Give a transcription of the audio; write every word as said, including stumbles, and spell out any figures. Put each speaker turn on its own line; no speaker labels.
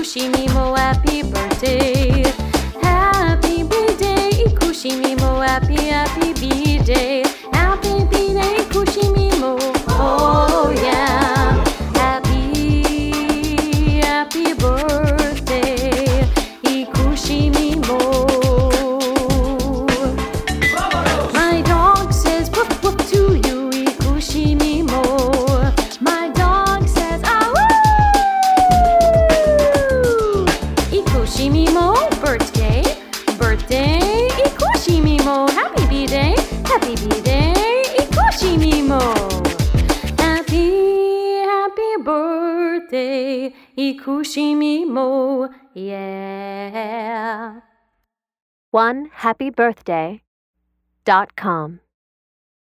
ikushimi mo, happy birthday. Happy birthday, ikushimi mo, happy, happy birthday. Happy birthday, ikushimi mo, oh yeah. Happy, happy birthday, ikushimi mo. My dog says woof woof to you, ikushimi mo. My dog says ah woo. Ikushimi mo, birthday, birthday, ikushimi mo. Happy birthday, happy birthday, ikushimi mo. Happy, happy birthday, ikushimi mo, yeah.
one happy birthday dot com